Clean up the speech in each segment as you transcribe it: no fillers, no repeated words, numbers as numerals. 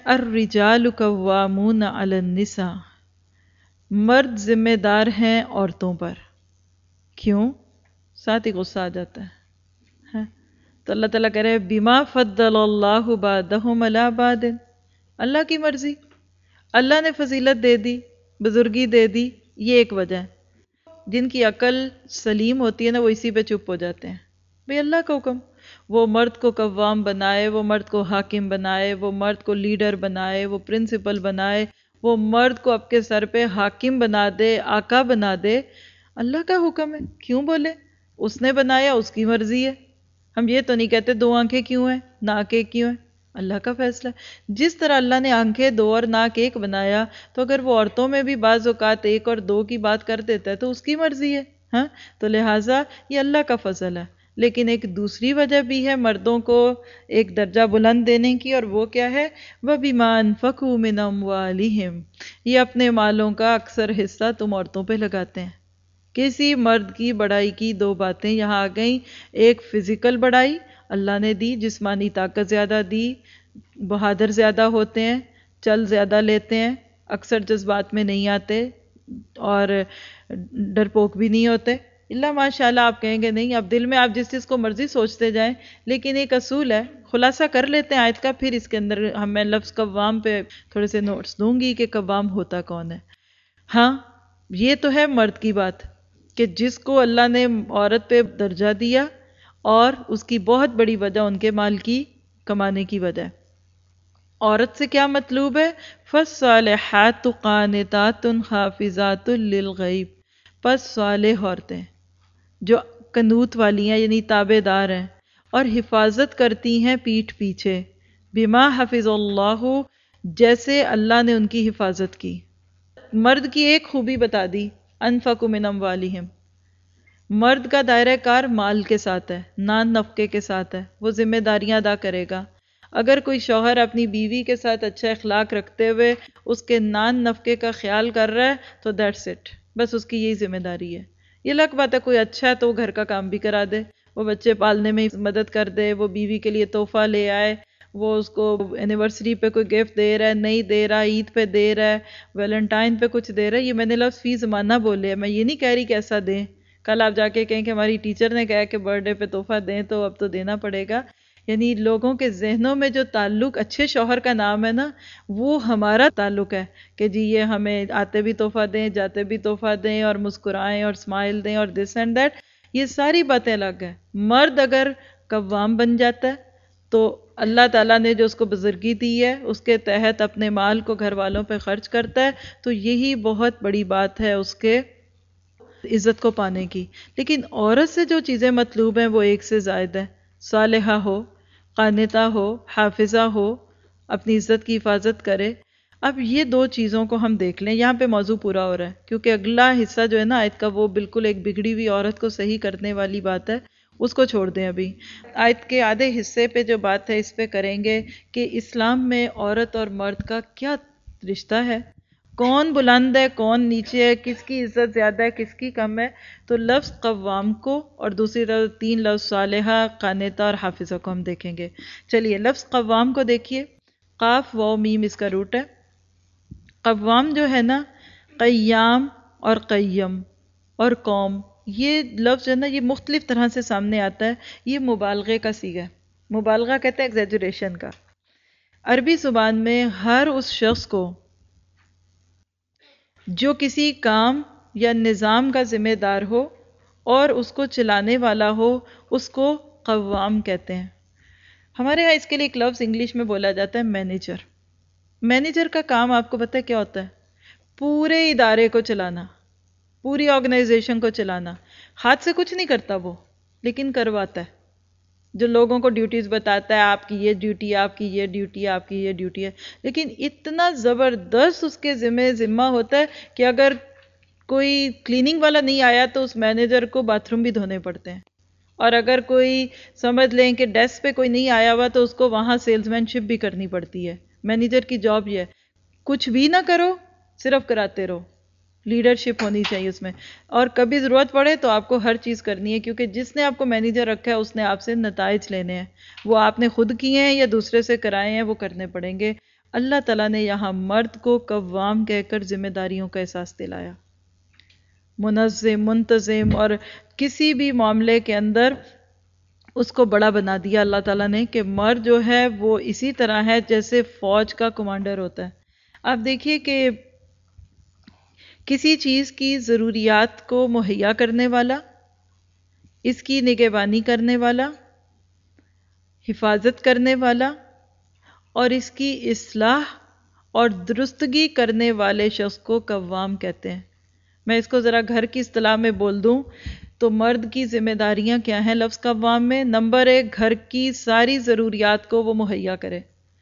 الرجال قوامون علی النساء، مرد ذمہ دار ہیں عورتوں پر. کیوں؟ ساتھ ہی غصہ آ جاتا ہے. تو اللہ تعالیٰ کہہ رہے ہیں بما فضل اللہ بعضهم علی بعض، اللہ کی مرضی، اللہ نے فضیلت دے دی، بزرگی دے دی. یہ ایک وجہ ہے. جن کی عقل سلیم ہوتی ہے نا وہ اسی پہ چپ ہو جاتے ہیں. بھئی اللہ کا حکم، وہ مرد کو قوام بنائے، وہ مرد کو حاکم بنائے، وہ مرد کو لیڈر بنائے، وہ پرنسپل بنائے، وہ مرد کو آپ کے سر پہ حاکم بنا دے، آقا بنا دے. اللہ کا حکم ہے، کیوں بولے؟ اس نے بنایا، اس کی مرضی ہے. ہم یہ تو نہیں کہتے دو آنکھیں کیوں ہیں، ناک ایک کیوں ہے. اللہ کا فیصلہ ہے. جس طرح اللہ نے آنکھیں دو اور ناک ایک بنایا، تو اگر وہ عورتوں میں بھی بعض اوقات ایک اور دو کی بات کر دیتا ہے تو اس کی مرضی ہے. تو لہٰذا یہ اللہ کا فضل ہے. لیکن ایک دوسری وجہ بھی ہے مردوں کو ایک درجہ بلند دینے کی، اور وہ کیا ہے؟ وَبِمَا أَنفَقُوا مِنْ أَمْوَالِهِمْ، یہ اپنے مالوں کا اکثر حصہ تم عورتوں پہ لگاتے ہیں. کسی مرد کی بڑائی کی دو باتیں یہاں آ گئیں. ایک فزیکل بڑائی اللہ نے دی، جسمانی طاقت زیادہ دی، بہادر زیادہ ہوتے ہیں، چل زیادہ لیتے ہیں، اکثر جذبات میں نہیں آتے اور ڈرپوک بھی نہیں ہوتے. اللہ ماشاء اللہ آپ کہیں گے نہیں، اب دل میں آپ جس چیز کو مرضی سوچتے جائیں، لیکن ایک اصول ہے. خلاصہ کر لیتے ہیں آیت کا، پھر اس کے اندر میں لفظ قوام پہ تھوڑے سے نوٹس دوں گی کہ قوام ہوتا کون ہے. ہاں یہ تو ہے مرد کی بات کہ جس کو اللہ نے عورت پہ درجہ دیا، اور اس کی بہت بڑی وجہ ان کے مال کی کمانے کی وجہ ہے. عورت سے کیا مطلوب ہے؟ فَالصَّالِحَاتُ قَانِتَاتٌ حَافِظَاتٌ لِلْغَیْبِ، پس صالح عورتیں جو قنوت والی ہیں یعنی تابع دار ہیں اور حفاظت کرتی ہیں پیٹھ پیچھے. بما حفظ اللہ، جیسے اللہ نے ان کی حفاظت کی. مرد کی ایک خوبی بتا دی، انفقوا من اموالہم. مرد کا دائرہ کار مال کے ساتھ ہے، نان نفقے کے ساتھ ہے، وہ ذمہ داریاں ادا کرے گا. اگر کوئی شوہر اپنی بیوی کے ساتھ اچھا اخلاق رکھتے ہوئے اس کے نان نفقے کا خیال کر رہا ہے تو دیٹس اٹ، بس اس کی یہی ذمہ داری ہے. یہ الگ بات ہے کوئی اچھا ہے تو وہ گھر کا کام بھی کرا دے، وہ بچے پالنے میں مدد کر دے، وہ بیوی کے لیے تحفہ لے آئے، وہ اس کو اینیورسری پہ کوئی گفٹ دے رہا ہے، نہیں دے رہا، عید پہ دے رہا ہے، ویلنٹائن پہ کچھ دے رہا ہے. یہ میں نے لفظ فی زمانہ بولے ہیں، میں یہ نہیں کہہ رہی کہ ایسا دیں. کل آپ جا کے کہیں کہ ہماری ٹیچر نے کہا کہ برتھ ڈے پہ تحفہ دیں تو اب تو دینا پڑے گا. یعنی لوگوں کے ذہنوں میں جو تعلق اچھے شوہر کا نام ہے نا، وہ ہمارا تعلق ہے کہ جی یہ ہمیں آتے بھی تحفہ دیں، جاتے بھی تحفہ دیں، اور مسکرائیں اور اسمائل دیں اور دس اینڈ دیٹ. یہ ساری باتیں الگ ہیں. مرد اگر قوام بن جاتا ہے تو اللہ تعالیٰ نے جو اس کو بزرگی دی ہے اس کے تحت اپنے مال کو گھر والوں پہ خرچ کرتا ہے، تو یہی بہت بڑی بات ہے اس کے عزت کو پانے کی. لیکن عورت سے جو چیزیں مطلوب ہیں وہ ایک سے زائد ہیں. صالحہ ہو، قانتہ ہو، حافظہ ہو، اپنی عزت کی حفاظت کرے. اب یہ دو چیزوں کو ہم دیکھ لیں، یہاں پہ موضوع پورا ہو رہا ہے کیونکہ اگلا حصہ جو ہے نا آیت کا وہ بالکل ایک بگڑی ہوئی عورت کو صحیح کرنے والی بات ہے، اس کو چھوڑ دیں. ابھی آیت کے آدھے حصے پہ جو بات ہے اس پہ کریں گے کہ اسلام میں عورت اور مرد کا کیا رشتہ ہے، کون بلند ہے کون نیچے ہے، کس کی عزت زیادہ ہے کس کی کم ہے. تو لفظ قوام کو اور دوسری طرف تین لفظ صالحہ، قانتہ اور حافظہ کو ہم دیکھیں گے. چلیے لفظ قوام کو دیکھیے. قاف واو میم اس کا روٹ ہے. قوام جو ہے نا، قیام اور قیم اور قوم، یہ لفظ جو ہے نا یہ مختلف طرح سے سامنے آتا ہے. یہ مبالغے کا صیغہ ہے. مبالغہ کہتے ہیں ایگزیجریشن کا. عربی زبان میں ہر اس شخص کو جو کسی کام یا نظام کا ذمہ دار ہو اور اس کو چلانے والا ہو اس کو قوام کہتے ہیں. ہمارے ہاں اس کے لیے ایک لفظ انگلش میں بولا جاتا ہے مینیجر. مینیجر کا کام آپ کو پتہ ہے کیا ہوتا ہے؟ پورے ادارے کو چلانا، پوری آرگنائزیشن کو چلانا. ہاتھ سے کچھ نہیں کرتا وہ، لیکن کرواتا ہے. جو لوگوں کو ڈیوٹیز بتاتا ہے، آپ کی یہ ڈیوٹی، آپ کی یہ ڈیوٹی، آپ کی یہ ڈیوٹی ہے. لیکن اتنا زبردست اس کے ذمہ ہوتا ہے کہ اگر کوئی کلیننگ والا نہیں آیا تو اس مینیجر کو باتھ روم بھی دھونے پڑتے ہیں. اور اگر کوئی سمجھ لیں کہ ڈیسک پہ کوئی نہیں آیا ہوا تو اس کو وہاں سیلز مین شپ بھی کرنی پڑتی ہے. مینیجر کی جاب یہ ہے، کچھ بھی نہ کرو، صرف کراتے رہو. لیڈرشپ ہونی چاہیے اس میں، اور کبھی ضرورت پڑے تو آپ کو ہر چیز کرنی ہے کیونکہ جس نے آپ کو مینیجر رکھا ہے اس نے آپ سے نتائج لینے ہیں. وہ آپ نے خود کیے ہیں یا دوسرے سے کرائے ہیں وہ کرنے پڑیں گے. اللہ تعالیٰ نے یہاں مرد کو قوام کہہ کر ذمہ داریوں کا احساس دلایا، منظم، منتظم، اور کسی بھی معاملے کے اندر اس کو بڑا بنا دیا اللہ تعالیٰ نے کہ مرد جو ہے وہ اسی طرح ہے جیسے فوج کا کمانڈر ہوتا ہے۔ آپ دیکھیے کہ کسی چیز کی ضروریات کو مہیا کرنے والا، اس کی نگہبانی کرنے والا، حفاظت کرنے والا اور اس کی اصلاح اور درستگی کرنے والے شخص کو قوام کہتے ہیں۔ میں اس کو ذرا گھر کی اصطلاح میں بول دوں تو مرد کی ذمہ داریاں کیا ہیں لفظ قوام میں؟ نمبر 1، گھر کی ساری ضروریات کو وہ مہیا کرے،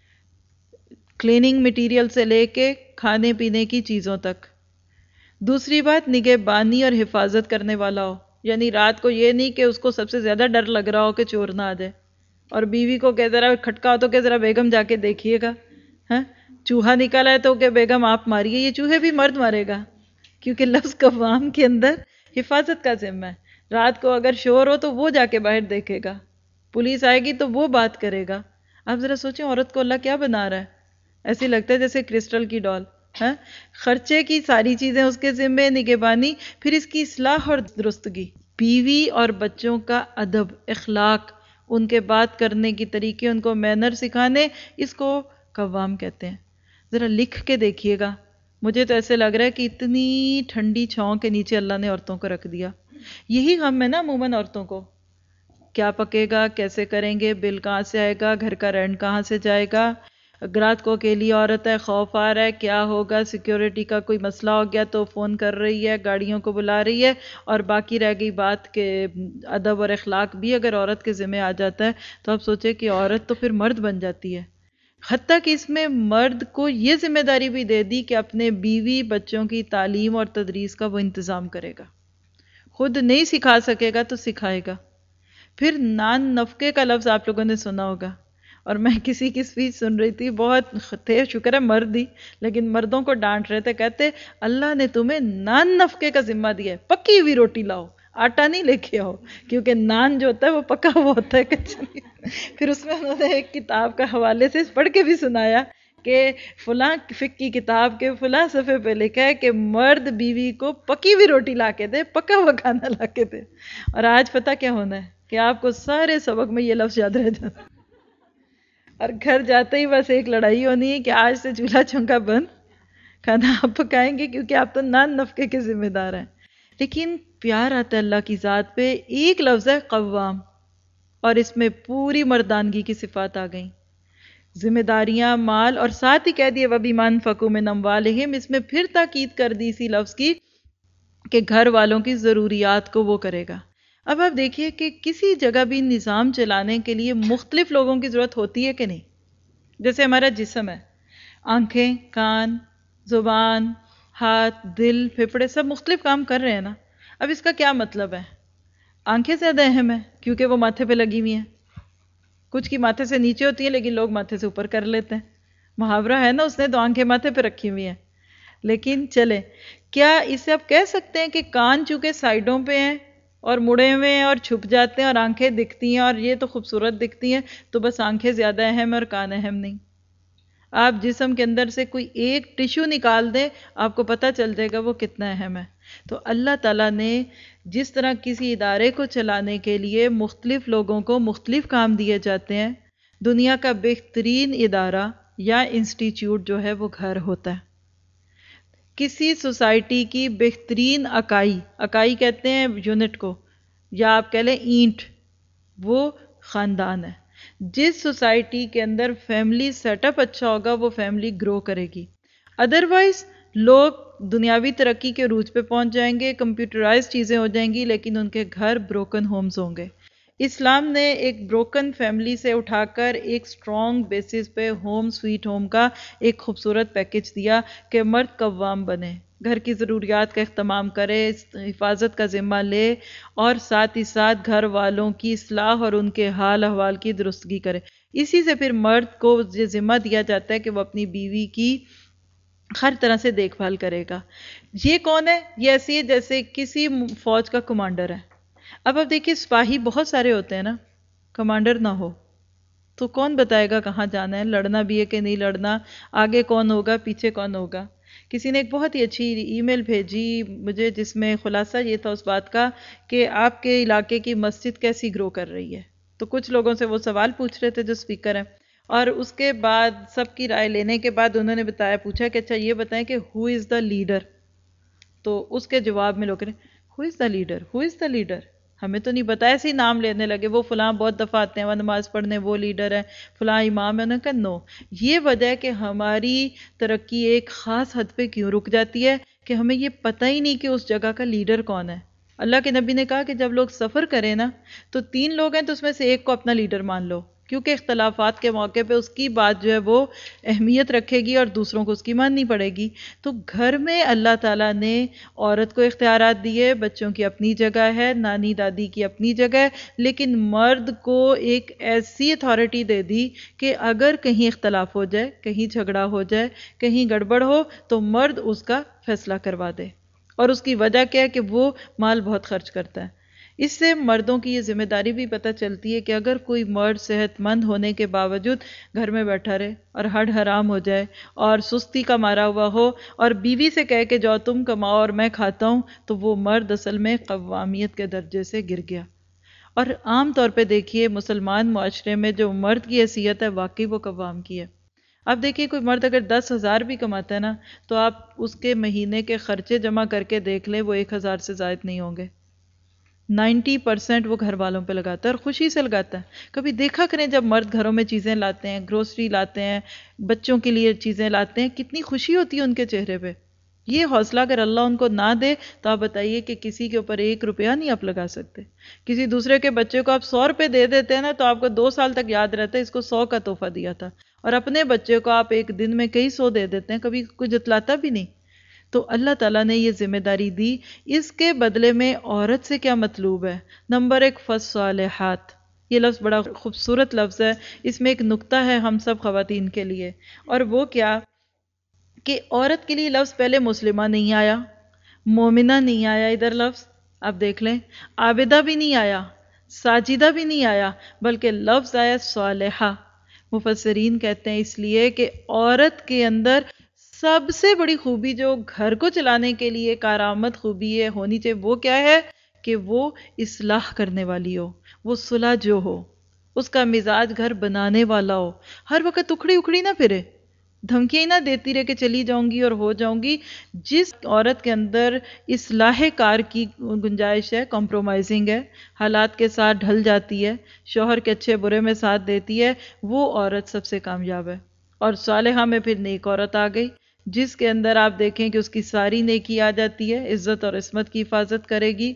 کلیننگ مٹیریل سے لے کے کھانے پینے کی چیزوں تک۔ دوسری بات، نگہبانی اور حفاظت کرنے والا ہو، یعنی رات کو یہ نہیں کہ اس کو سب سے زیادہ ڈر لگ رہا ہو کہ چور نہ آ جائے، اور بیوی کو کہ ذرا کھٹکا ہو تو کہ ذرا بیگم جا کے دیکھیے گا، چوہا نکالا ہے تو کہ بیگم آپ ماریے، یہ چوہے بھی مرد مارے گا، کیونکہ لفظ قوام کے اندر حفاظت کا ذمہ ہے۔ رات کو اگر شور ہو تو وہ جا کے باہر دیکھے گا، پولیس آئے گی تو وہ بات کرے گا۔ آپ ذرا سوچیں عورت کو اللہ کیا بنا رہا ہے، ایسی لگتا ہے جیسے کرسٹل کی ڈال۔ خرچے کی ساری چیزیں اس کے ذمے، نگہبانی، پھر اس کی اصلاح اور درستگی، بیوی اور بچوں کا ادب، اخلاق، ان کے بات کرنے کی طریقے، ان کو مینر سکھانے، اس کو قوام کہتے ہیں۔ ذرا لکھ کے دیکھیے گا، مجھے تو ایسے لگ رہا ہے کہ اتنی ٹھنڈی چھاؤں کے نیچے اللہ نے عورتوں کو رکھ دیا۔ یہی غم ہے نا عموماً عورتوں کو، کیا پکے گا، کیسے کریں گے، بل کہاں سے آئے گا، گھر کا رینٹ کہاں سے جائے گا، رات کو اکیلی عورت ہے، خوف آ رہا ہے کیا ہوگا، سیکیورٹی کا کوئی مسئلہ ہو گیا تو فون کر رہی ہے، گاڑیوں کو بلا رہی ہے، اور باقی رہ گئی بات کہ ادب اور اخلاق بھی اگر عورت کے ذمہ آ جاتا ہے تو آپ سوچیں کہ عورت تو پھر مرد بن جاتی ہے۔ حتیٰ کہ اس میں مرد کو یہ ذمہ داری بھی دے دی کہ اپنے بیوی بچوں کی تعلیم اور تدریس کا وہ انتظام کرے گا، خود نہیں سکھا سکے گا تو سکھائے گا۔ پھر نان نفقے کا لفظ آپ لوگوں نے سنا ہوگا، اور میں کسی کی سپیچ سن رہی تھی، بہت تھے، شکر ہے مرد ہی، لیکن مردوں کو ڈانٹ رہے تھے، کہتے اللہ نے تمہیں نان نفقے کا ذمہ دیا ہے، پکی ہوئی روٹی لاؤ، آٹا نہیں لے کے آؤ، کیونکہ نان جو ہوتا ہے وہ پکا ہوا ہوتا ہے، کچا نہیں۔ پھر اس میں انہوں نے ایک کتاب کا حوالے سے پڑھ کے بھی سنایا کہ فلاں فقہ کی کتاب کے فلاں صفحے پہ لکھا ہے کہ مرد بیوی کو پکی ہوئی روٹی لا کے دے، پکا ہوا کھانا لا کے دے۔ اور آج پتہ کیا ہونا ہے کہ آپ کو سارے سبق میں یہ لفظ یاد رہ جاتا ہے، اور گھر جاتے ہی بس ایک لڑائی ہونی ہے کہ آج سے چولہا چونکا بند، کھانا آپ پکائیں گے کیونکہ آپ تو نان نفقے کے ذمہ دار ہیں۔ لیکن پیار آتا ہے اللہ کی ذات پہ، ایک لفظ ہے قوام، اور اس میں پوری مردانگی کی صفات آ گئیں، ذمہ داریاں، مال، اور ساتھ ہی کہہ دیے وَبِمَا أَنفَقُوا مِنْ أَمْوَالِهِمْ، اس میں پھر تاکید کر دی اسی لفظ کی کہ گھر والوں کی ضروریات کو وہ کرے گا۔ اب آپ دیکھیے کہ کسی جگہ بھی نظام چلانے کے لیے مختلف لوگوں کی ضرورت ہوتی ہے کہ نہیں؟ جیسے ہمارا جسم ہے، آنکھیں، کان، زبان، ہاتھ، دل، پھیپھڑے، سب مختلف کام کر رہے ہیں نا۔ اب اس کا کیا مطلب ہے؟ آنکھیں زیادہ اہم ہیں کیونکہ وہ ماتھے پہ لگی ہوئی ہیں، کچھ کی ماتھے سے نیچے ہوتی ہیں لیکن لوگ ماتھے سے اوپر کر لیتے ہیں، محاورہ ہے نا، اس نے تو آنکھیں ماتھے پہ رکھی ہوئی ہیں۔ لیکن چلے، کیا اسے آپ کہہ سکتے ہیں کہ کان چونکہ سائیڈوں پہ ہیں اور مڑے ہوئے ہیں اور چھپ جاتے ہیں اور آنکھیں دکھتی ہیں اور یہ تو خوبصورت دکھتی ہیں، تو بس آنکھیں زیادہ اہم ہیں اور کان اہم نہیں؟ آپ جسم کے اندر سے کوئی ایک ٹشو نکال دیں، آپ کو پتہ چل جائے گا وہ کتنا اہم ہے۔ تو اللہ تعالیٰ نے جس طرح کسی ادارے کو چلانے کے لیے مختلف لوگوں کو مختلف کام دیے جاتے ہیں، دنیا کا بہترین ادارہ یا انسٹیٹیوٹ جو ہے وہ گھر ہوتا ہے۔ کسی سوسائٹی کی بہترین اکائی کہتے ہیں یونٹ کو، یا آپ کہہ لیں اینٹ، وہ خاندان ہے۔ جس سوسائٹی کے اندر فیملی سیٹ اپ اچھا ہوگا وہ فیملی گرو کرے گی، ادروائز لوگ دنیاوی ترقی کے عروج پہ پہنچ جائیں گے، کمپیوٹرائز چیزیں ہو جائیں گی، لیکن ان کے گھر بروکن ہومز ہوں گے۔ اسلام نے ایک بروکن فیملی سے اٹھا کر ایک سٹرونگ بیسس پہ ہوم سویٹ ہوم کا ایک خوبصورت پیکج دیا کہ مرد قوام بنے، گھر کی ضروریات کا اہتمام کرے، حفاظت کا ذمہ لے، اور ساتھ ہی ساتھ گھر والوں کی اصلاح اور ان کے حال احوال کی درستگی کرے۔ اسی سے پھر مرد کو یہ ذمہ دیا جاتا ہے کہ وہ اپنی بیوی کی ہر طرح سے دیکھ بھال کرے گا۔ یہ کون ہے؟ یہ ایسی ہے جیسے کسی فوج کا کمانڈر ہے۔ اب آپ دیکھیے سپاہی بہت سارے ہوتے ہیں نا، کمانڈر نہ ہو، تو کون بتائے گا کہاں جانا ہے، لڑنا بھی ہے کہ نہیں لڑنا، آگے کون ہوگا پیچھے کون ہوگا. کسی نے ایک بہت ہی اچھی ای میل بھیجی مجھے جس میں خلاصہ یہ تھا اس بات کا کہ آپ کے علاقے کی مسجد کیسی گرو کر رہی ہے. تو کچھ لوگوں سے وہ سوال پوچھ رہے تھے جو اسپیکر ہیں، اور اس کے بعد سب کی رائے لینے کے بعد انہوں نے پوچھا کہ اچھا یہ بتائیں کہ ہو از دا لیڈر. تو اس کے جواب میں لوگ کہتے ہیں ہو از دا لیڈر، ہو از دا لیڈر، ہمیں تو نہیں بتایا. ایسے ہی نام لینے لگے، وہ فلاں بہت دفعہ آتے ہیں وہ نماز پڑھنے، وہ لیڈر ہے، فلاں امام ہے. انہوں نے کہا نو، یہ وجہ ہے کہ ہماری ترقی ایک خاص حد پہ کیوں رک جاتی ہے کہ ہمیں یہ پتہ ہی نہیں کہ اس جگہ کا لیڈر کون ہے. اللہ کے نبی نے کہا کہ جب لوگ سفر کریں نا تو 3 لوگ ہیں تو اس میں سے ایک کو اپنا لیڈر مان لو، کیونکہ اختلافات کے موقع پہ اس کی بات جو ہے وہ اہمیت رکھے گی اور دوسروں کو اس کی ماننی پڑے گی. تو گھر میں اللہ تعالیٰ نے عورت کو اختیارات دیے، بچوں کی اپنی جگہ ہے، نانی دادی کی اپنی جگہ ہے، لیکن مرد کو ایک ایسی اتھارٹی دے دی کہ اگر کہیں اختلاف ہو جائے، کہیں جھگڑا ہو جائے، کہیں گڑبڑ ہو تو مرد اس کا فیصلہ کروا دے. اور اس کی وجہ کیا ہے کہ وہ مال بہت خرچ کرتا ہے. اس سے مردوں کی یہ ذمہ داری بھی پتہ چلتی ہے کہ اگر کوئی مرد صحت مند ہونے کے باوجود گھر میں بیٹھا رہے اور ہڈ حرام ہو جائے اور سستی کا مارا ہوا ہو اور بیوی سے کہے کہ جاؤ تم کماؤ اور میں کھاتا ہوں، تو وہ مرد اصل میں قوامیت کے درجے سے گر گیا. اور عام طور پہ دیکھیے مسلمان معاشرے میں جو مرد کی حیثیت ہے واقعی وہ قوام کی ہے. اب دیکھیے کوئی مرد اگر 10,000 بھی کماتا ہے نا تو آپ اس کے مہینے کے خرچے جمع کر کے دیکھ لیں وہ 1,000 سے زائد نہیں ہوں گے. 90% وہ گھر والوں پہ لگاتا ہے اور خوشی سے لگاتا ہے. کبھی دیکھا کریں جب مرد گھروں میں چیزیں لاتے ہیں، گروسری لاتے ہیں، بچوں کے لیے چیزیں لاتے ہیں، کتنی خوشی ہوتی ہے ان کے چہرے پہ. یہ حوصلہ اگر اللہ ان کو نہ دے تو آپ بتائیے کہ کسی کے اوپر 1 روپیہ نہیں آپ لگا سکتے. کسی دوسرے کے بچے کو آپ 100 روپے دے دیتے ہیں نا تو آپ کو 2 سال تک یاد رہتا ہے اس کو 100 کا تحفہ دیا تھا، اور اپنے بچے کو آپ ایک دن میں کئی 100 دے دیتے ہیں، کبھی کچھ جتلاتا بھی نہیں. تو اللہ تعالیٰ نے یہ ذمہ داری دی. اس کے بدلے میں عورت سے کیا مطلوب ہے؟ نمبر 1 فالصالحات. یہ لفظ بڑا خوبصورت لفظ ہے، اس میں ایک نکتہ ہے ہم سب خواتین کے لیے، اور وہ کیا کہ عورت کے لیے لفظ پہلے مسلمہ نہیں آیا، مومنہ نہیں آیا، ادھر لفظ آپ دیکھ لیں، عابدہ بھی نہیں آیا، ساجدہ بھی نہیں آیا، بلکہ لفظ آیا صالحہ. مفسرین کہتے ہیں اس لیے کہ عورت کے اندر سب سے بڑی خوبی جو گھر کو چلانے کے لیے کارآمد خوبی ہے ہونی چاہیے وہ کیا ہے کہ وہ اصلاح کرنے والی ہو، وہ صلح جو ہو، اس کا مزاج گھر بنانے والا ہو، ہر وقت اکھڑی اکھڑی نہ پھرے، دھمکیاں ہی نہ دیتی رہے کہ چلی جاؤں گی اور ہو جاؤں گی. جس عورت کے اندر اصلاح کار کی گنجائش ہے، کمپرومائزنگ ہے، حالات کے ساتھ ڈھل جاتی ہے، شوہر کے اچھے برے میں ساتھ دیتی ہے، وہ عورت سب سے کامیاب ہے. اور صالحہ میں پھر نیک عورت آ گئی جس کے اندر آپ دیکھیں کہ اس کی ساری نیکی آ جاتی ہے، عزت اور عصمت کی حفاظت کرے گی.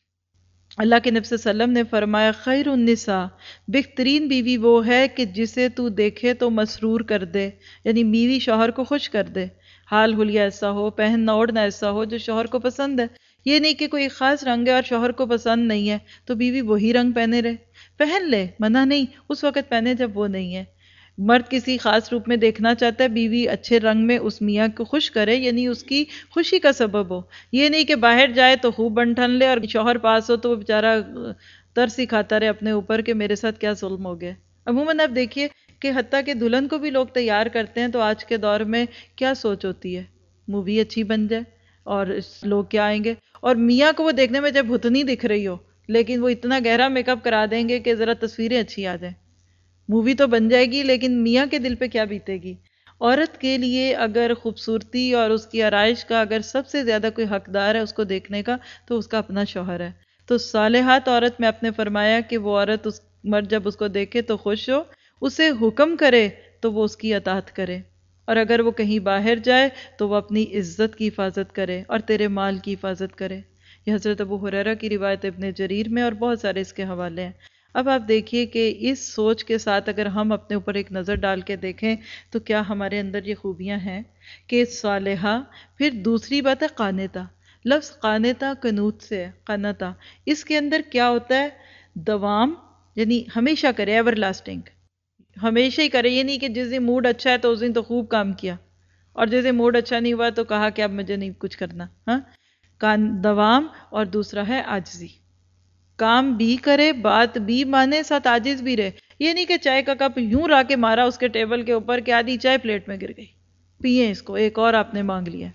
اللہ کے نبی صلی اللہ علیہ وسلم نے فرمایا خیر النساء، بہترین بیوی وہ ہے کہ جسے تو دیکھے تو مسرور کر دے، یعنی بیوی شوہر کو خوش کر دے، حال حلیہ ایسا ہو، پہننا اوڑھنا ایسا ہو جو شوہر کو پسند ہے. یہ نہیں کہ کوئی خاص رنگ ہے اور شوہر کو پسند نہیں ہے تو بیوی وہی رنگ پہنے رہے، پہن لے، منع نہیں، اس وقت پہنے جب وہ نہیں ہے. مرد کسی خاص روپ میں دیکھنا چاہتا ہے، بیوی اچھے رنگ میں اس میاں کو خوش کرے، یعنی اس کی خوشی کا سبب ہو. یہ نہیں کہ باہر جائے تو خوب بن ٹھن لے اور شوہر پاس ہو تو وہ بیچارہ ترس ہی کھاتا رہے اپنے اوپر کہ میرے ساتھ کیا ظلم ہو گیا. عموماً آپ دیکھیے کہ حتیٰ کہ دلہن کو بھی لوگ تیار کرتے ہیں تو آج کے دور میں کیا سوچ ہوتی ہے، مووی اچھی بن جائے اور لوگ کیا آئیں گے، اور میاں کو وہ دیکھنے میں جب بھتنی دکھ رہی ہو لیکن وہ اتنا گہرا میک اپ کرا دیں گے کہ ذرا تصویریں اچھی آ جائیں. مووی تو بن جائے گی لیکن میاں کے دل پہ کیا بیتے گی. عورت کے لیے اگر خوبصورتی اور اس کی آرائش کا اگر سب سے زیادہ کوئی حقدار ہے اس کو دیکھنے کا تو اس کا اپنا شوہر ہے. تو صالحات عورت میں آپ نے فرمایا کہ وہ عورت اس مرد جب اس کو دیکھے تو خوش ہو، اسے حکم کرے تو وہ اس کی اطاعت کرے، اور اگر وہ کہیں باہر جائے تو وہ اپنی عزت کی حفاظت کرے اور تیرے مال کی حفاظت کرے. یہ حضرت ابو ہریرہ کی روایت ابن جریر میں اور بہت سارے اس کے حوالے ہیں. اب آپ دیکھیے کہ اس سوچ کے ساتھ اگر ہم اپنے اوپر ایک نظر ڈال کے دیکھیں تو کیا ہمارے اندر یہ خوبیاں ہیں کہ صالحہ. پھر دوسری بات ہے قانتہ. لفظ قانتہ قنوت سے ہے، قنتہ، اس کے اندر کیا ہوتا ہے؟ دوام، یعنی ہمیشہ کرے، ایور لاسٹنگ، ہمیشہ ہی کرے. یہ نہیں کہ جس دن موڈ اچھا ہے تو اس دن تو خوب کام کیا اور جس دن موڈ اچھا نہیں ہوا تو کہا کہ اب مجھے نہیں کچھ کرنا. ہاں، دوام. اور دوسرا ہے عاجزی. کام بھی کرے، بات بھی مانے، ساتھ عاجز بھی رہے. یہ نہیں کہ چائے کا کپ یوں را کے مارا اس کے ٹیبل کے اوپر کہ آدھی چائے پلیٹ میں گر گئی، پیئیں اس کو، ایک اور آپ نے مانگ لیا.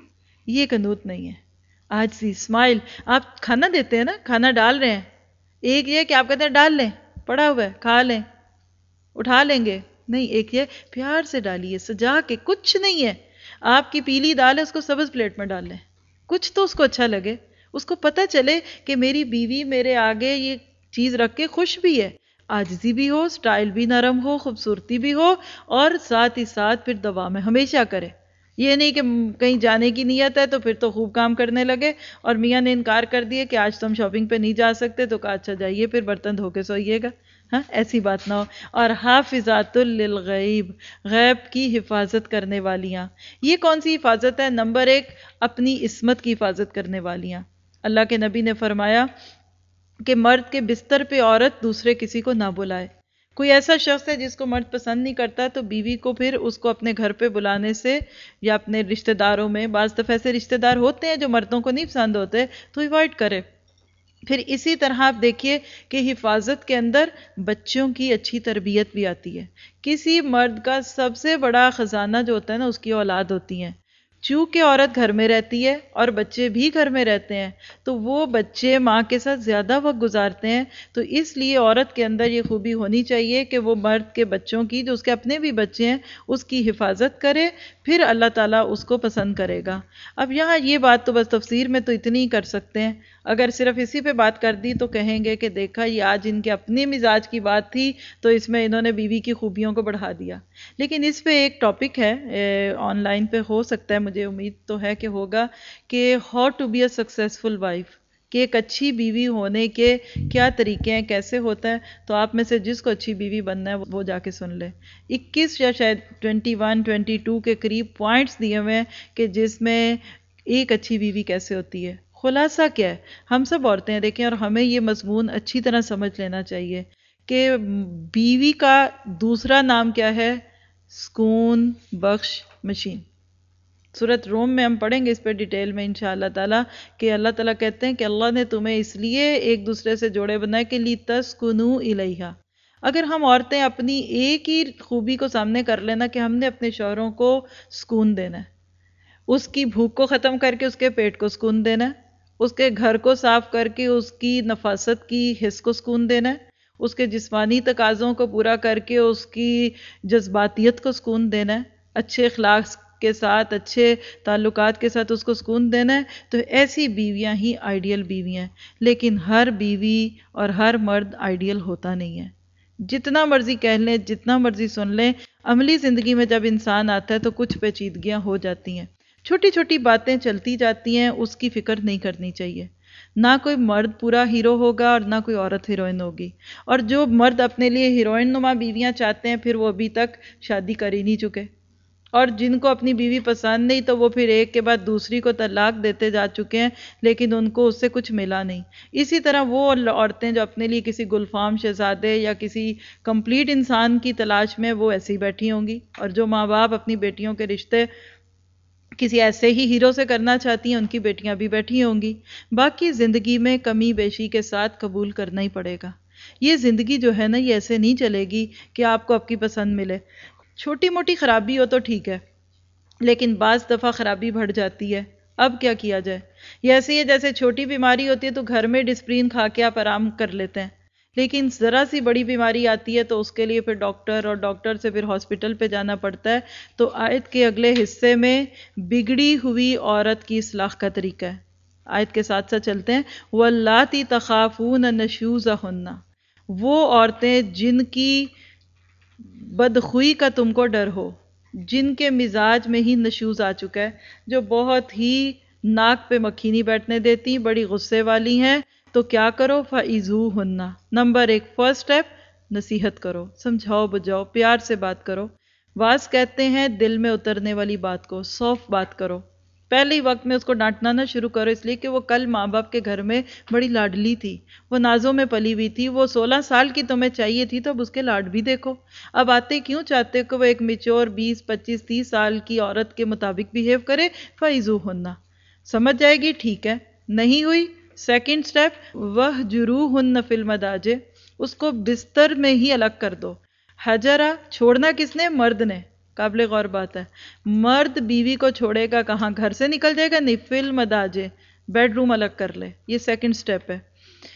یہ قنوت نہیں ہے. عاجزی، اسمائل. آپ کھانا دیتے ہیں نا، کھانا ڈال رہے ہیں، ایک یہ کہ آپ کہتے ہیں ڈال لیں، پڑا ہوا ہے کھا لیں، اٹھا لیں گے، نہیں. ایک یہ پیار سے ڈالیے، سجا کے. کچھ نہیں ہے، آپ کی پیلی دال ہے اس کو سبز پلیٹ میں ڈال لیں، کچھ تو اس کو اچھا لگے، اس کو پتہ چلے کہ میری بیوی میرے آگے یہ چیز رکھ کے خوش بھی ہے. عاجزی بھی ہو، سٹائل بھی نرم ہو، خوبصورتی بھی ہو، اور ساتھ ہی ساتھ پھر دوا میں ہمیشہ کرے. یہ نہیں کہ کہیں جانے کی نیت ہے تو پھر تو خوب کام کرنے لگے، اور میاں نے انکار کر دیا کہ آج تو ہم شاپنگ پہ نہیں جا سکتے، تو کہا اچھا جائیے پھر برتن دھو کے سوئیے گا. ہاں، ایسی بات نہ ہو. اور حافظات للغیب، غیب کی حفاظت کرنے والیاں. یہ کون سی حفاظت ہے؟ نمبر 1، اپنی عصمت کی حفاظت کرنے والیاں. اللہ کے نبی نے فرمایا کہ مرد کے بستر پہ عورت دوسرے کسی کو نہ بلائے. کوئی ایسا شخص ہے جس کو مرد پسند نہیں کرتا تو بیوی کو پھر اس کو اپنے گھر پہ بلانے سے، یا اپنے رشتہ داروں میں، بعض دفعہ ایسے رشتہ دار ہوتے ہیں جو مردوں کو نہیں پسند ہوتے، تو ایوائڈ کرے. پھر اسی طرح آپ دیکھیے کہ حفاظت کے اندر بچوں کی اچھی تربیت بھی آتی ہے. کسی مرد کا سب سے بڑا خزانہ جو ہوتا ہے نا، اس کی اولاد ہوتی ہیں. چونکہ عورت گھر میں رہتی ہے اور بچے بھی گھر میں رہتے ہیں، تو وہ بچے ماں کے ساتھ زیادہ وقت گزارتے ہیں. تو اس لیے عورت کے اندر یہ خوبی ہونی چاہیے کہ وہ مرد کے بچوں کی، جو اس کے اپنے بھی بچے ہیں، اس کی حفاظت کرے، پھر اللہ تعالیٰ اس کو پسند کرے گا. اب یہاں یہ بات تو بس تفسیر میں تو اتنی ہی کر سکتے ہیں. اگر صرف اسی پہ بات کر دی تو کہیں گے کہ دیکھا یہ آج ان کے اپنے مزاج کی بات تھی تو اس میں انہوں نے بیوی کی خوبیوں کو بڑھا دیا. لیکن اس پہ ایک ٹاپک ہے آن لائن پہ، ہو سکتا ہے، مجھے امید تو ہے کہ ہوگا، کہ how to be a successful wife, کہ ایک اچھی بیوی ہونے کے کیا طریقے ہیں، کیسے ہوتا ہے. تو آپ میں سے جس کو اچھی بیوی بننا ہے وہ جا کے سن لے. 21 یا شاید 21 22 کے قریب پوائنٹس دیے ہوئے ہیں کہ جس میں ایک اچھی بیوی کیسے ہوتی ہے. خلاصہ کیا ہے؟ ہم سب عورتیں دیکھیں، اور ہمیں یہ مضمون اچھی طرح سمجھ لینا چاہیے کہ بیوی کا دوسرا نام کیا ہے؟ سکون بخش مشین. سورۃ روم میں ہم پڑھیں گے اس پہ ڈیٹیل میں انشاءاللہ تعالیٰ، کہ اللہ تعالیٰ کہتے ہیں کہ اللہ نے تمہیں اس لیے ایک دوسرے سے جوڑے بنائے کہ لِتَسْكُنُوا إِلَيْهَا. اگر ہم عورتیں اپنی ایک ہی خوبی کو سامنے کر لینا کہ ہم نے اپنے شوہروں کو سکون دینا ہے، اس کی بھوک کو ختم کر کے اس کے پیٹ کو سکون دینا ہے، اس کے گھر کو صاف کر کے اس کی نفاست کی حس کو سکون دینا ہے، اس کے جسمانی تقاضوں کو پورا کر کے اس کی جذباتیت کو سکون دینا ہے، اچھے اخلاق کے ساتھ، اچھے تعلقات کے ساتھ اس کو سکون دینا ہے، تو ایسی بیویاں ہی آئیڈیل بیویاں ہیں. لیکن ہر بیوی اور ہر مرد آئیڈیل ہوتا نہیں ہے. جتنا مرضی کہہ لیں، جتنا مرضی سن لیں، عملی زندگی میں جب انسان آتا ہے تو کچھ پیچیدگیاں ہو جاتی ہیں. چھوٹی چھوٹی باتیں چلتی جاتی ہیں، اس کی فکر نہیں کرنی چاہیے. نہ کوئی مرد پورا ہیرو ہوگا اور نہ کوئی عورت ہیروئن ہوگی. اور جو مرد اپنے لیے ہیروئن نما بیویاں چاہتے ہیں، پھر وہ ابھی تک شادی کر ہی نہیں چکے. اور جن کو اپنی بیوی پسند نہیں تو وہ پھر ایک کے بعد دوسری کو طلاق دیتے جا چکے ہیں، لیکن ان کو اس سے کچھ ملا نہیں. اسی طرح وہ عورتیں جو اپنے لیے کسی گلفام شہزادے یا کسی کمپلیٹ انسان کی تلاش میں، وہ ایسی بیٹھی ہوں گی. اور جو ماں باپ اپنی بیٹیوں کے رشتے کسی ایسے ہی ہیرو سے کرنا چاہتی ہیں، ان کی بیٹیاں بھی بیٹھی ہوں گی. باقی زندگی میں کمی بیشی کے ساتھ قبول کرنا ہی پڑے گا. یہ زندگی جو ہے نا، یہ ایسے نہیں چلے گی کہ آپ کو آپ کی پسند ملے. چھوٹی موٹی خرابی ہو تو ٹھیک ہے، لیکن بعض دفعہ خرابی بڑھ جاتی ہے. اب کیا کیا جائے؟ یہ ایسے ہی ہے جیسے چھوٹی بیماری ہوتی ہے تو گھر میں ڈسپرین کھا کے آپ آرام کر لیتے ہیں، لیکن ذرا سی بڑی بیماری آتی ہے تو اس کے لیے پھر ڈاکٹر، اور ڈاکٹر سے پھر ہاسپٹل پہ جانا پڑتا ہے. تو آیت کے اگلے حصے میں بگڑی ہوئی عورت کی اصلاح کا طریقہ ہے. آیت کے ساتھ ساتھ چلتے ہیں. وَاللَّاتِي تَخَافُونَ نُشُوزَهُنَّ، وہ عورتیں جن کی بدخوئی کا تم کو ڈر ہو، جن کے مزاج میں ہی نشوز آ چکا ہے، جو بہت ہی ناک پہ مکھی نہیں بیٹھنے دیتی، بڑی غصے والی ہیں. تو کیا کرو؟ فَإِذُوهُنَّ. نمبر 1 فرسٹ سٹیپ، نصیحت کرو، سمجھاؤ بجھاؤ، پیار سے بات کرو. واز کہتے ہیں دل میں اترنے والی بات کو، سافٹ بات کرو. پہلے ہی وقت میں اس کو ڈانٹنا نہ شروع کرو، اس لیے کہ وہ کل ماں باپ کے گھر میں بڑی لاڈلی تھی، وہ نازوں میں پلی ہوئی تھی، وہ 16 سال کی تمہیں چاہیے تھی، تو اب اس کے لاڈ بھی دیکھو. اب آتے کیوں چاہتے کہ وہ ایک میچور 20 25 30 سال کی عورت کے مطابق بیہیو کرے. فَإِذُوهُنَّ. سمجھ جائے گی ٹھیک ہے، نہیں ہوئی سیکنڈ سٹیپ وَاهْجُرُوهُنَّ فِي الْمَضَاجِعِ، اس کو بستر میں ہی الگ کر دو. حجرا چھوڑنا کس نے؟ مرد نے. قابل غور بات ہے. مرد بیوی کو چھوڑے گا کہاں؟ گھر سے نکل جائے گا؟ نہیں، فی المضاجع، بیڈ روم الگ کر لے. یہ سیکنڈ سٹیپ ہے.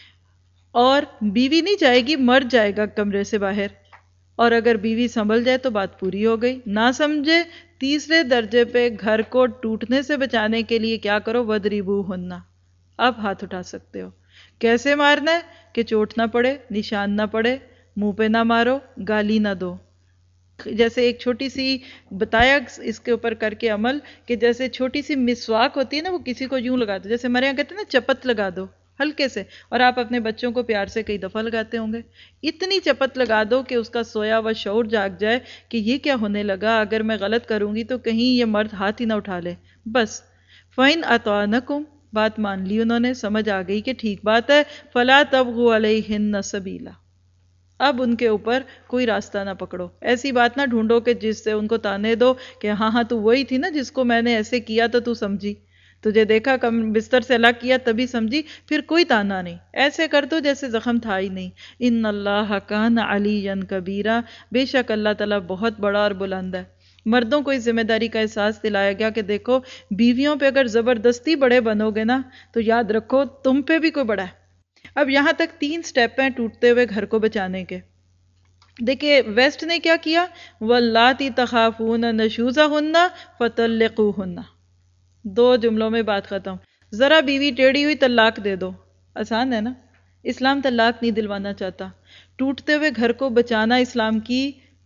اور بیوی نہیں جائے گی، مرد جائے گا کمرے سے باہر. اور اگر بیوی سنبھل جائے تو بات پوری ہو گئی. نہ سمجھے، تیسرے درجے پہ گھر کو ٹوٹنے سے بچانے کے لیے کیا کرو؟ وَضْرِبُوهُنَّ، اب ہاتھ اٹھا سکتے ہو. کیسے مارنا ہے کہ چوٹ نہ پڑے، نشان نہ پڑے، منہ پہ نہ مارو، گالی نہ دو. جیسے ایک چھوٹی سی بتایا اس کے اوپر کر کے عمل، کہ جیسے چھوٹی سی مسواک ہوتی ہے نا، وہ کسی کو یوں لگا دو، جیسے ہمارے یہاں کہتے ہیں نا چپت لگا دو ہلکے سے، اور آپ اپنے بچوں کو پیار سے کئی دفعہ لگاتے ہوں گے. اتنی چپت لگا دو کہ اس کا سویا ہوا شعور جاگ جائے کہ یہ کیا ہونے لگا، اگر میں غلط کروں گی تو کہیں یہ مرد ہاتھ ہی نہ اٹھا لے. بس فَإِنْ أَطَعْنَكُمْ، بات مان لی انہوں نے، سمجھ آ گئی کہ ٹھیک بات ہے. فَلَا تَبْغُوا عَلَيْهِنَّ سَبِيلًا، اب ان کے اوپر کوئی راستہ نہ پکڑو. ایسی بات نہ ڈھونڈو کہ جس سے ان کو تانے دو کہ ہاں ہاں تو وہی تھی نا جس کو میں نے ایسے کیا تو سمجھی، تجھے دیکھا کم بستر سے الگ کیا تبھی سمجھی، پھر کوئی تانا نہیں. ایسے کر دو جیسے زخم تھا ہی نہیں. ان اللہ کان علیٰ کبیرہ، بے شک اللہ تعالیٰ بہت بڑا اور بلند ہے. مردوں کو اس ذمہ داری کا احساس دلایا گیا کہ دیکھو بیویوں پہ اگر زبردستی بڑے بنو گے نا تو یاد رکھو تم پہ بھی کوئی بڑا ہے. اب یہاں تک 3 سٹیپ ہیں ٹوٹتے ہوئے گھر کو بچانے کے. دیکھیں ویسٹ نے کیا کیا؟ وَاللَّاتِي تَخَافُونَ نُشُوزَهُنَّ فَطَلِّقُوهُنَّ، 2 جملوں میں بات ختم. ذرا بیوی ٹیڑھی ہوئی طلاق دے دو، آسان ہے نا. اسلام طلاق نہیں دلوانا چاہتا. ٹوٹتے ہوئے گھر کو بچانا اسلام کی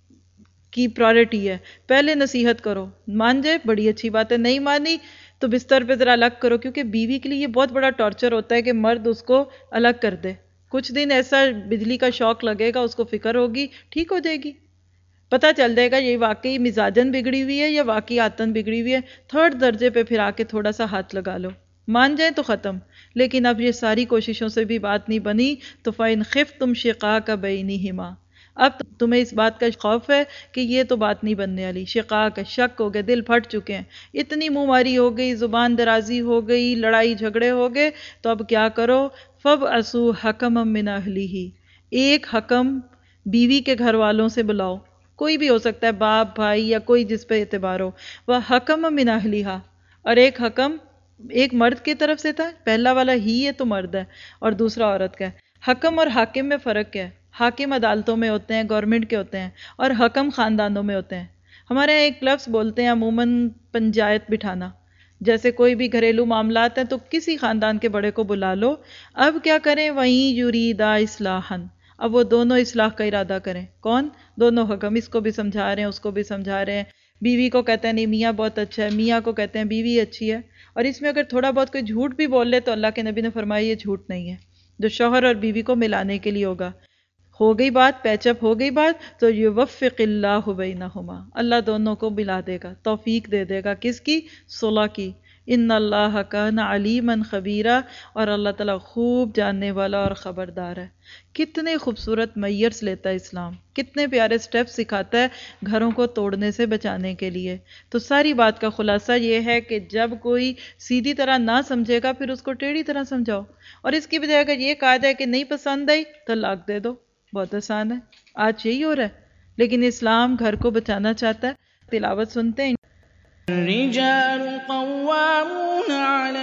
پرائرٹی ہے. پہلے نصیحت کرو، مان جائے بڑی اچھی بات ہے، نہیں مانی تو بستر پہ ذرا الگ کرو، کیونکہ بیوی کے لیے یہ بہت بڑا ٹارچر ہوتا ہے کہ مرد اس کو الگ کر دے. کچھ دن ایسا بجلی کا شوق لگے گا، اس کو فکر ہوگی، ٹھیک ہو جائے گی، پتہ چل جائے گا یہ واقعی مزاجن بگڑی ہوئی ہے یا واقعی آتن بگڑی ہوئی ہے. 3rd درجے پہ پھر آ کے تھوڑا سا ہاتھ لگا لو، مان جائیں تو ختم. لیکن اب یہ ساری کوششوں سے بھی بات نہیں بنی تو فَإِنْ خِفْتُمْ شِقَاقَ بَيْنِهِمَا، اب تمہیں اس بات کا خوف ہے کہ یہ تو بات نہیں بننے والی. شقاق، شک ہو گئے، دل پھٹ چکے ہیں، اتنی منہ ماری ہو گئی، زبان درازی ہو گئی، لڑائی جھگڑے ہو گئے، تو اب کیا کرو؟ فَابْعَثُوا حَكَمًا مِّنْ أَهْلِهِ، ایک حکم بیوی کے گھر والوں سے بلاؤ، کوئی بھی ہو سکتا ہے، باپ، بھائی، یا کوئی جس پہ اعتبار ہو. وَحَكَمًا مِّنْ أَهْلِهَا، اور ایک حکم ایک مرد کی طرف سے تھا، پہلا والا ہی ہے تو مرد ہے، اور دوسرا عورت کا ہے. حکم اور حاکم میں فرق کیا ہے؟ حاکم عدالتوں میں ہوتے ہیں، گورنمنٹ کے ہوتے ہیں، اور حکم خاندانوں میں ہوتے ہیں. ہمارے یہاں ایک لفظ بولتے ہیں عموماً پنچایت بٹھانا. جیسے کوئی بھی گھریلو معاملات ہیں تو کسی خاندان کے بڑے کو بلا لو. اب کیا کریں؟ وَإِن يُرِيدَا إِصْلَاحًا، اب وہ دونوں اصلاح کا ارادہ کریں. کون؟ دونوں حکم، اس کو بھی سمجھا رہے ہیں، اس کو بھی سمجھا رہے ہیں. بیوی کو کہتے ہیں نہیں میاں بہت اچھا ہے، میاں کو کہتے ہیں بیوی اچھی ہے. اور اس میں اگر تھوڑا بہت کوئی جھوٹ بھی بول لے تو اللہ کے نبی نے فرمایا یہ جھوٹ نہیں ہے جو شوہر اور بیوی کو ملانے کے لیے ہوگا. ہو گئی بات، پیچ اپ ہو گئی بات، تو یوفق اللہ بینہما، اللہ دونوں کو ملا دے گا، توفیق دے دے گا. کس کی؟ صلح کی. ان اللہ کان علیما خبیرا، اور اللہ تعالیٰ خوب جاننے والا اور خبردار ہے. کتنے خوبصورت میئرس لیتا ہے اسلام، کتنے پیارے سٹیپ سکھاتا ہے گھروں کو توڑنے سے بچانے کے لیے. تو ساری بات کا خلاصہ یہ ہے کہ جب کوئی سیدھی طرح نہ سمجھے گا پھر اس کو ٹیڑھی طرح سمجھاؤ، اور اس کی بجائے اگر یہ کہا جائے کہ نہیں پسند آئی طلاق دے دو. بہت آسان ہے، آج یہی ہو رہا ہے. لیکن اسلام گھر کو بچانا چاہتا ہے. تلاوت سنتے ہیں. الرجال قوامون على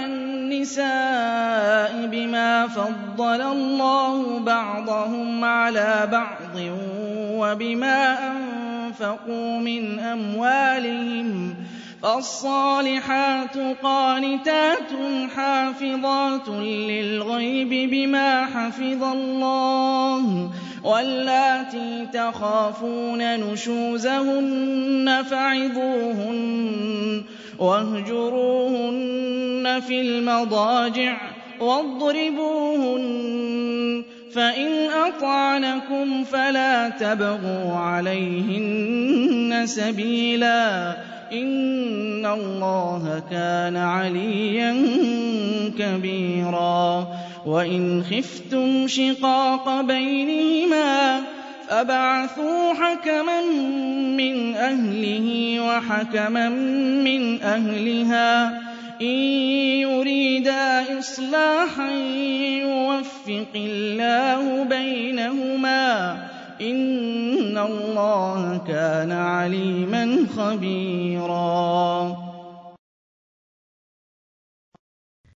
النساء بما فضل الله بعضهم على بعض وبما أنفقوا من أموالهم، فالصالحات قانتات حافظات للغيب بما حفظ الله، واللاتي تخافون نشوزهن فعظوهن واهجروهن في المضاجع واضربوهن، فإن أطعنكم فلا تبغوا عليهن سبيلا، إن الله كان عليا كبيرا. وإن خفتم شقاق بينهما فابعثوا حكما من أهله وحكما من أهلها إِن يُرِيدَا إِصْلَاحًا يُوَفِّقِ اللَّهُ بَيْنَهُمَا ۗ إِنَّ اللَّهَ كَانَ عَلِيمًا خَبِيرًا.